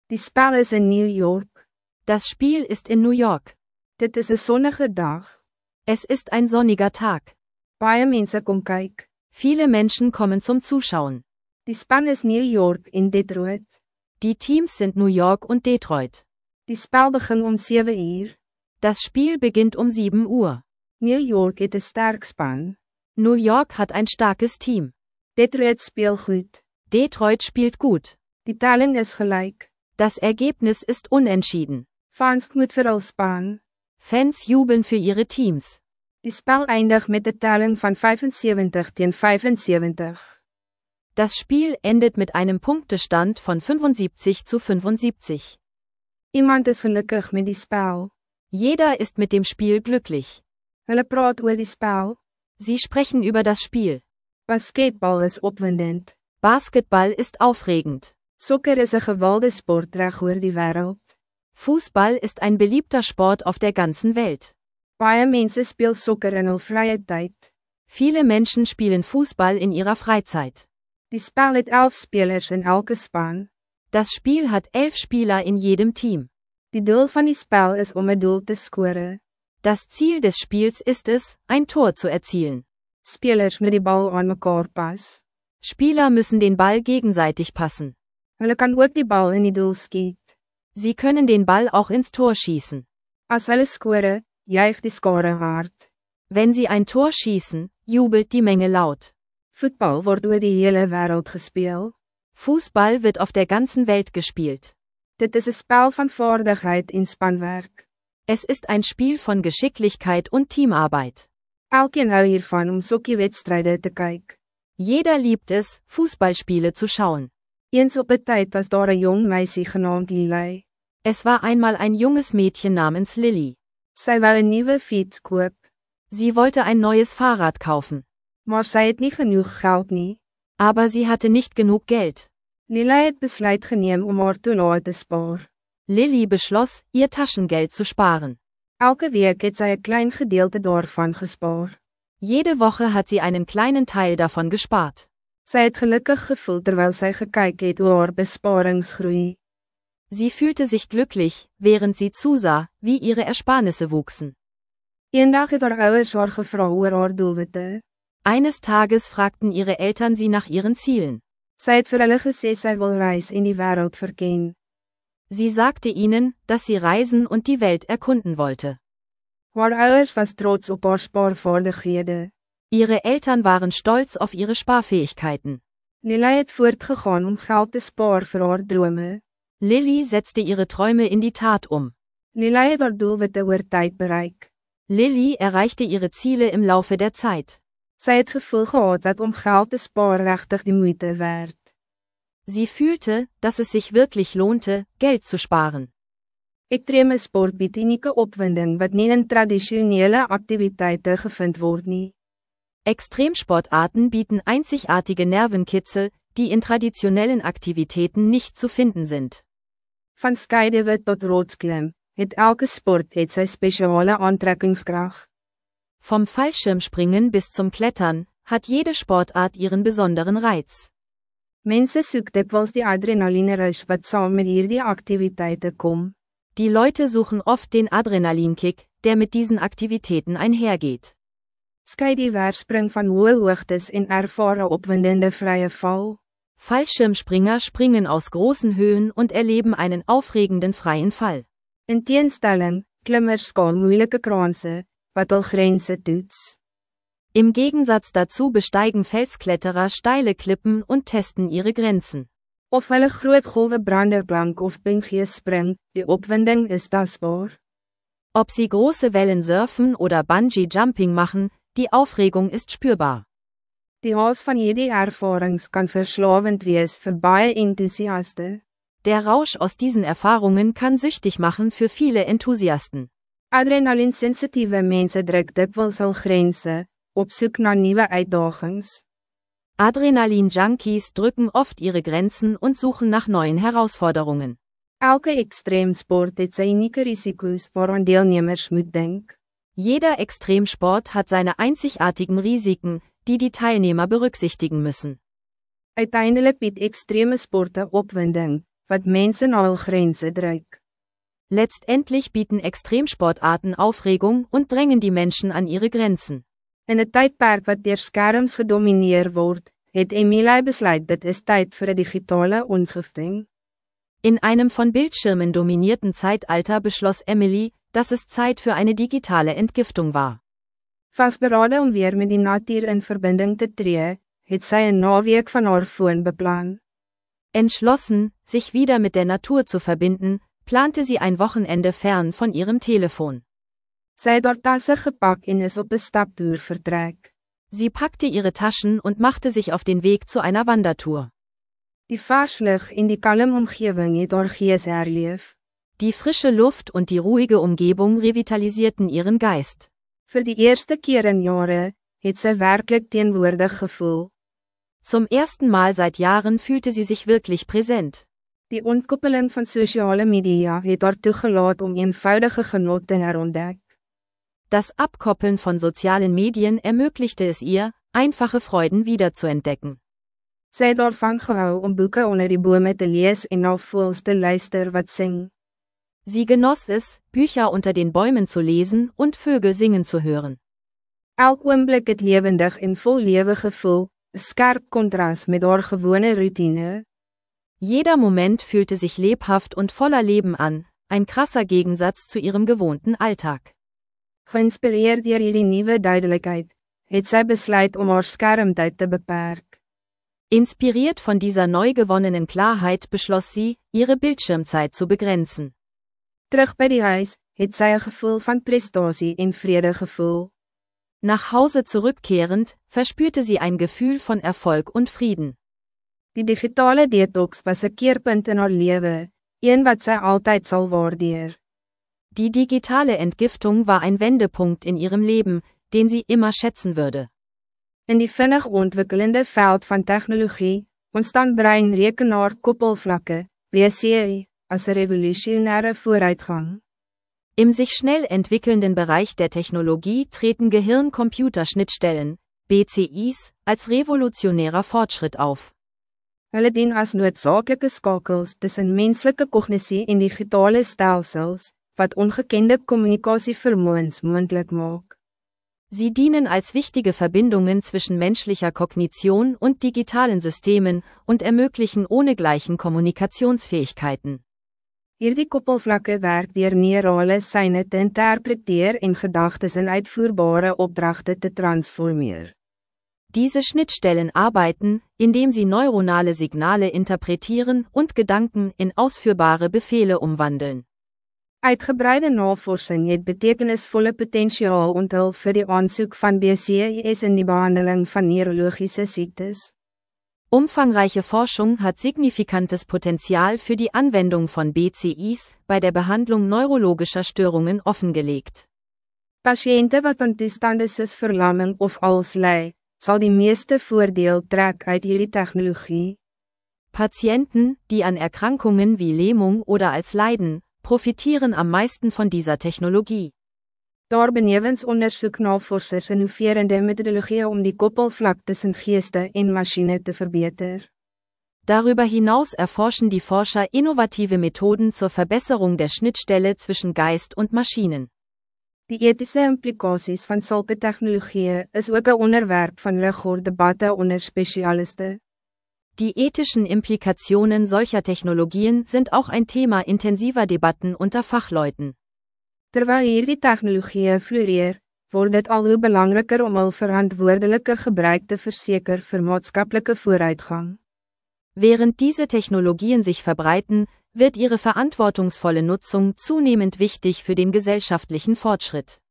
Die spel is in New York. Das Spiel ist in New York. Dit is 'n sonnige dag. Es ist ein sonniger Tag. Baie mense kom kyk. Viele Menschen kommen zum Zuschauen. Die span is New York en Detroit. Die Teams sind New York und Detroit. Die spel begin om 7 uur. Das Spiel beginnt um 7 Uhr. New York het 'n sterk span. New York hat ein starkes Team. Detroit speel goed. Detroit spielt gut. Die telling is gelijk. Das Ergebnis ist unentschieden. Fans moet vir hul span. Fans jubeln für ihre Teams. Die spel eindig met 'n telling van 75-75. Das Spiel endet mit einem Punktestand von 75-75. Iemand is gelukkig met die spel. Jeder ist mit dem Spiel glücklich. Hulle praat oor die spel. Sie sprechen über das Spiel. Basketbal is opwindend. Basketball ist aufregend. Sokker is 'n gewilde sport reg oor die wêreld. Fußball ist ein beliebter Sport auf der ganzen Welt. Baie mense speel sokker in hul vrye tyd. Viele Menschen spielen Fußball in ihrer Freizeit. Die spel het 11 spelers in elke span. Das Spiel hat 11 Spieler in jedem Team. Die doel van die spel is om 'n doel te skore. Das Ziel des Spiels ist es, ein Tor zu erzielen. Spelers moet die bal aan mekaar pas. Spieler müssen den Ball gegenseitig passen. Hulle kan ook die bal in die doel skiet. Sie können den Ball auch ins Tor schießen. As hulle skore, juig die skare hard. Wenn sie ein Tor schießen, jubelt die Menge laut. Voetbal word oor die hele wêreld gespeel. Fußball wird auf der ganzen Welt gespielt. Dit is 'n spel van vaardigheid en spanwerk. Es ist ein Spiel von Geschicklichkeit und Teamarbeit. Elkeen hou hiervan om sokkiewedstryde te kyk. Jeder liebt es, Fußballspiele zu schauen. Eens op 'n tyd was daar 'n jong meisie genaamd Lily. Es war einmal ein junges Mädchen namens Lily. Sy wou 'n nuwe fiets koop, Sie wollte ein neues Fahrrad kaufen. maar sy het nie genoeg geld nie. Aber sie hatte nicht genug Geld. Lily het besluit geneem om haar toelaat te spaar. Lily beschloss, ihr Taschengeld zu sparen. Elke week het sy 'n klein gedeelte daarvan gespaar. Jede Woche hat sie einen kleinen Teil davon gespart. Sy het gelukkig gevoel terwyl sy gekyk het hoe haar besparings groei. Sie fühlte sich glücklich, während sie zusah, wie ihre Ersparnisse wuchsen. Eendag het haar ouers haar gevra oor haar doelwitte. Eines Tages fragten ihre Eltern sie nach ihren Zielen. Sy het vir hulle gesê sy wil reis en die wêreld verken. Sie sagte ihnen, dass sie reisen und die Welt erkunden wollte. Haar ouers was trots op haar spaarvaardighede. Ihre Eltern waren stolz auf ihre Sparfähigkeiten. Lily het voortgegaan om geld te spaar vir haar drome. Lily setzte ihre Träume in die Tat um. Lily het haar doelwitte oor tyd bereik. Lily erreichte ihre Ziele im Laufe der Zeit. Sy het gevoel gehad dat om geld te spaar regtig die moeite werd. Sie fühlte, dass es sich wirklich lohnte, Geld zu sparen. Ekstreme sport bied unieke opwinding wat nie in traditionele aktiwiteite gevind word nie. Extremsportarten bieten einzigartige Nervenkitzel, die in traditionellen Aktivitäten nicht zu finden sind. Van skydive tot rotsklim, het elke sport het sy spesiale aantrekkingskrag. Vom Fallschirmspringen bis zum Klettern, hat jede Sportart ihren besonderen Reiz. Mense soek dikwels die adrenaline-rush wat saam met hierdie aktiwiteite kom. Die Leute suchen oft den Adrenalinkick, der mit diesen Aktivitäten einhergeht. Skydiver spring van hoë hoogtes en ervare opwindende vrye val. Fallschirmspringer springen aus großen Höhen und erleben einen aufregenden freien Fall. In teenstelling, klimmers skaal moeilike kraanse, wat hul grense toets. Im Gegensatz dazu besteigen Felskletterer steile Klippen und testen ihre Grenzen. Of hulle groot golwe branderplank of pingie spring, die opwinding is tasbaar. Ob sie große Wellen surfen oder Bungee-Jumping machen, die Aufregung ist spürbar. Die haas van hierdie ervarings kan verslawend wees vir baie enthousiaste. Der Rausch aus diesen Erfahrungen kann süchtig machen für viele Enthusiasten. Adrenalinsensitieve mense druk dikwels hul grense, op soek na nuwe uitdagings. Adrenalin-Junkies drücken oft ihre Grenzen und suchen nach neuen Herausforderungen. Elke Extremsport het sy unieke risiko's waaraan deelnemers moet dink. Jeder Extremsport hat seine einzigartigen Risiken, die die Teilnehmer berücksichtigen müssen. Uiteindelik bied extreme sporte opwinding, wat mensen al grenzen druk. Letztendlich bieten Extremsportarten Aufregung und drängen die Menschen an ihre Grenzen. In een tijdperk wat deur skerms gedomineer word, het Emilie besluit dit is tijd voor een digitale ontgifting. In einem von Bildschirmen dominierten Zeitalter beschloss Emily, dass es Zeit für eine digitale Entgiftung war. Vastberaden om weer met die natuur in verbinding te tree, het sy een naweek van haar foon beplan. Entschlossen, sich wieder mit der Natur zu verbinden, plante sie ein Wochenende fern von ihrem Telefon. Sy het haar tasse gepak en is op een staptoer vertrek. Sie packte ihre Taschen und machte sich auf den Weg zu einer Wandertour. Die varslig en die kalm omgewing het haar gees herleef. Die frische Luft und die ruhige Umgebung revitalisierten ihren Geist. Voor die eerste keer in jare, het sy werkelijk teenwoordig gevoel. Zum ersten Mal seit Jahren fühlte sie sich wirklich präsent. Die ontkoppeling van sociale media het haar toegelaat om eenvoudige genot te herontdek. Das Abkoppeln von sozialen Medien ermöglichte es ihr, einfache Freuden wiederzuentdecken. Sy het daarvan gehou om boeke onder die bome te lees en na voëls te luister wat sing. Sie genoss es, Bücher unter den Bäumen zu lesen und Vögel singen zu hören. Elk oomblik het levendig en vol lewe gevoel, 'n skerp kontras met haar gewone routine. Jeder Moment fühlte sich lebhaft und voller Leben an, ein krasser Gegensatz zu ihrem gewohnten Alltag. Geïnspireerd deur hierdie nuwe duidelikheid, het sy besluit om haar skermtyd te beperk. Inspiriert von dieser neu gewonnenen Klarheit beschloss sie, ihre Bildschirmzeit zu begrenzen. Terug by die huis, het sy 'n gevoel van prestasie en vrede gevoel. Nach Hause zurückkehrend, verspürte sie ein Gefühl von Erfolg und Frieden. Die digitale detox was 'n keerpunt in haar lewe, een wat sy altyd sal waardeer. Die digitale Entgiftung war ein Wendepunkt in ihrem Leben, den sie immer schätzen würde. In die vinnig ontwikkelende veld van technologie, ontstaan brein-rekenaar-koppelvlakke, BCI, als een revolutionäre vooruitgang. Im sich schnell entwickelnden Bereich der Technologie treten Gehirn-Computer-Schnittstellen, BCIs, als revolutionärer Fortschritt auf. Hulle dien as noodzaaklike skakels tussen menslike kognisie en digitale stelsels, wat ongekende kommunikasievermoëns moontlik maak. Sie dienen als wichtige Verbindungen zwischen menschlicher Kognition und digitalen Systemen und ermöglichen ohnegleichen Kommunikationsfähigkeiten. Hierdie koppelvlakke werk deur neurale seine te interpreteer en gedagtes in uitvoerbare opdragte te transformeer. Diese Schnittstellen arbeiten, indem sie neuronale Signale interpretieren und Gedanken in ausführbare Befehle umwandeln. Uitgebreide navorsing het betekenisvolle potentiaal onthul vir die aansoek van BCI's in die behandeling van neurologische ziektes. Umfangreiche Forschung hat signifikantes Potenzial für die Anwendung von BCIs bei der Behandlung neurologischer Störungen offengelegt. Patiënte wat aan toestande soos verlamming of als ly, sal die meeste voordeel trek uit hierdie technologie. Patienten, die an Erkrankungen wie Lähmung oder als lijden, profitieren am meisten von dieser Technologie. Daarbenewens ondersoek navorsers innoverende metodologieën om die koppelvlak tussen geeste en machine te verbeteren. Darüber hinaus erforschen die Forscher innovative Methoden zur Verbesserung der Schnittstelle zwischen Geist und Maschinen. Die ethische implikaties van zulke technologieën is ook een onderwerp van regorddebatte onder specialisten. Die ethischen Implikationen solcher Technologien sind auch ein Thema intensiver Debatten unter Fachleuten. Terwijl hierdie technologieën floreer, word dit al hoe belangriker om hul verantwoordelijker gebruik te verseker vir maatskaplike vooruitgang. Während diese Technologien sich verbreiten, wird ihre verantwortungsvolle Nutzung zunehmend wichtig für den gesellschaftlichen Fortschritt.